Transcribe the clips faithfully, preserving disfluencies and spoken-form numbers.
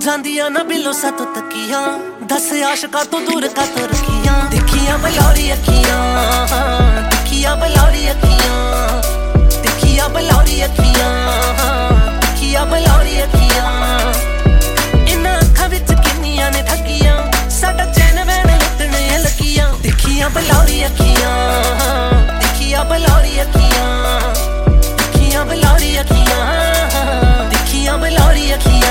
ਜਾਂਦੀਆਂ ਨਾ ਬਿੱਲੋ ਸਾਤੋਂ ਤੱਕੀਆਂ, ਦਸ ਆਸ਼ਕਾਂ ਤੋਂ ਦੂਰ ਕਾਤੋਂ ਰੱਖੀਆਂ। ਦੇਖੀਆਂ ਬਲੌਰੀ ਅੱਖੀਆਂ, ਦੇਖੀਆਂ ਬਲੌਰੀ ਅੱਖੀਆਂ, ਦੇਖੀਆਂ ਬਲੌਰੀ ਅੱਖੀਆਂ, ਦੇਖੀਆਂ ਬਲੌਰੀ ਅੱਖੀਆਂ। ਇਹਨਾਂ ਅੱਖਾਂ ਵਿੱਚ ਕਿੰਨੀਆਂ ਨੇ ਠੱਗੀਆਂ, ਸਾਡਾ ਚੈਨ ਵੈਨ ਲੁੱਟਣੇ ਲੱਗੀਆਂ। ਦੇਖੀਆਂ ਬਲੌਰੀ ਅੱਖੀਆਂ, ਦੇਖੀਆਂ ਬਲੌਰੀ ਅੱਖੀਆਂ, ਦੇਖੀਆਂ ਬਲੌਰੀ ਅੱਖੀਆਂ, ਦੇਖੀਆਂ ਬਲੌਰੀ ਅੱਖੀਆਂ।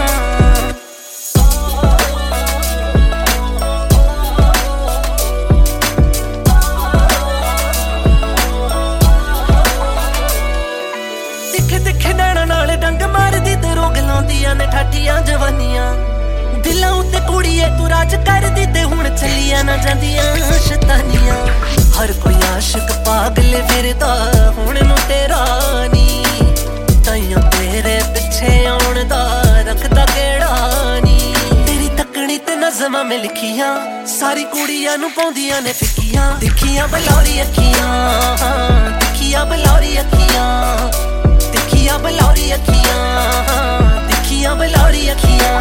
ਡੰਗ ਮਾਰਦੀ ਤੇ ਰੋਗ ਲਾਉਂਦੀਆਂ ਨੇ ਠਾਠੀਆਂ ਜਵਾਨੀਆਂ। ਦਿਲਾਂ ਉੱਤੇ ਕੁੜੀਏ ਤੂੰ ਰਾਜ ਕਰਦੀ ਤੇ ਹੁਣ ਚੱਲੀਆਂ ਨਾ ਜਾਂਦੀਆਂ ਸ਼ੈਤਾਨੀਆਂ। ਹਰ ਕੋਈ ਆਸ਼ਿਕ ਪਾਗਲ ਫਿਰਦਾ ਹੁਣ ਨੂੰ ਤੇਰਾ ਨੀ, ਤਾਈਆਂ ਤੇਰੇ ਪਿੱਛੇ ਆਉਣ ਦਾ ਰੱਖਦਾ ਕਿਹੜਾ ਨੀ। ਤੇਰੀ ਤੱਕਣੀ ਤੇ ਨਜ਼ਮਾਂ ਮੈਂ ਲਿਖੀਆਂ, ਸਾਰੀ ਕੁੜੀਆਂ ਨੂੰ ਪਾਉਂਦੀਆਂ ਨੇ ਫਿੱਕੀਆਂ। ਦੇਖੀਆਂ ਬਲੌਰੀ ਅੱਖੀਆਂ, ਦੇਖੀਆਂ ਬਲੌਰੀ ਅੱਖੀਆਂ, ਦੇਖੀਆਂ ਬਲੌਰੀ ਅੱਖੀਆਂ, ਦੇਖੀਆਂ ਬਲੌਰੀ ਅੱਖੀਆਂ।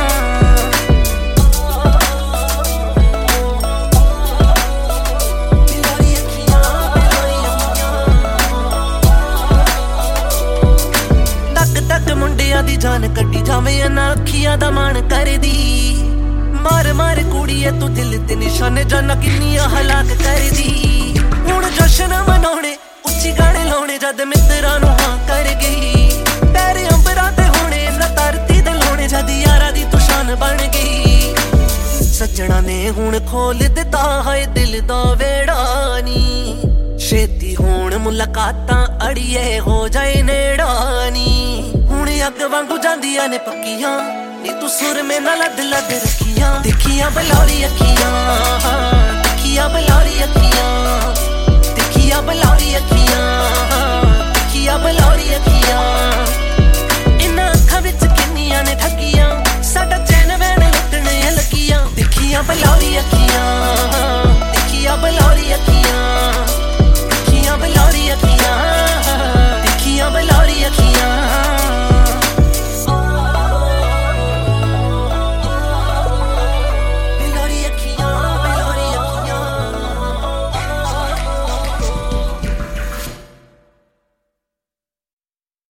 ਬਲੌਰੀ ਅੱਖੀਆਂ, ਬਲੌਰੀ ਅੱਖੀਆਂ। ਤੱਕ ਤੱਕ ਮੁੰਡਿਆਂ ਦੀ ਜਾਨ ਕੱਢੀ ਜਾਵੇਂ ਇਹਨਾਂ ਅੱਖੀਆਂ ਦਾ ਮਾਣ ਕਰਦੀ। ਮਾਰ ਮਾਰ ਕੁੜੀਏ ਤੂੰ ਦਿਲ ਤੇ ਨਿਸ਼ਾਨੇ ਜਾਨਾ ਕਿੰਨੀਆਂ ਹਲਾਕ ਕਰਦੀ। ਹੁਣ ਜਸ਼ਨ ਮਨਾਉਣੇ ਉੱਚੀ ਗਾਣੇ ਲਾਉਣੇ ਜਦ ਮਿੱਤਰਾਂ ਨੂੰ ਹਾਂ ਕਰ ਗਈ। ਪੈਰ ਅੰਬਰਾਂ ਤੇ ਹੋਣੇ ਨਾ ਧਰਤੀ ਦੇ ਲਾਉਣੇ ਜਦ ਯਾਰਾਂ ਦੀ ਤੂੰ ਸ਼ਾਨ ਬਣ ਗਈ। ਸੱਜਣਾ ਨੇ ਹੁਣ ਖੋਲ ਦਿੱਤਾ ਹੈ ਦਿਲ ਦਾ ਵੇੜਾ ਨੀ, ਛੇਤੀ ਹੋਣ ਮੁਲਾਕਾਤਾਂ ਅੜੀਏ ਹੋ ਜਾਏ ਨੇੜਾ ਨੀ। ਹੁਣ ਅੱਗ ਵਾਂਗੂ ਜਾਂਦੀਆਂ ਨੇ ਪੱਕੀਆਂ ਨੀ, ਤੂੰ ਸੁਰ ਮੇ ਨਾਲ ਲੱਦ ਲੱਦ ਰੱਖੀਆਂ। ਦੇਖੀਆਂ ਬਲੌਰੀ ਅੱਖੀਆਂ, ਦੇਖੀਆਂ ਬਲੌਰੀ ਅੱਖੀਆਂ, ਦੇਖੀਆਂ ਬਲੌਰੀ ਅੱਖੀਆਂ, ਦੇਖੀਆਂ ਬਲੌਰੀ ਅੱਖੀਆਂ। ਇਹਨਾਂ ਅੱਖਾਂ ਵਿੱਚ ਕਿੰਨੀਆਂ ਨੇ ਠੱਗੀਆਂ, ਸਾਡਾ ਚੈਨ ਵੈਨ ਲੁੱਟਣੇ ਲੱਗੀਆਂ। ਦੇਖੀਆਂ ਬਲੌਰੀ ਅੱਖੀਆਂ, ਦੇਖੀਆਂ ਬਲੌਰੀ